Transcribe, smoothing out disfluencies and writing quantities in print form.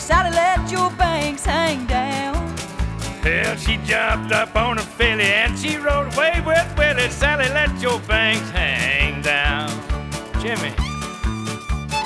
Sally, let your banks hang down. Well, she jumped up on a filly and she rode away with Willie. Sally, let your banks hang down. Jimmy.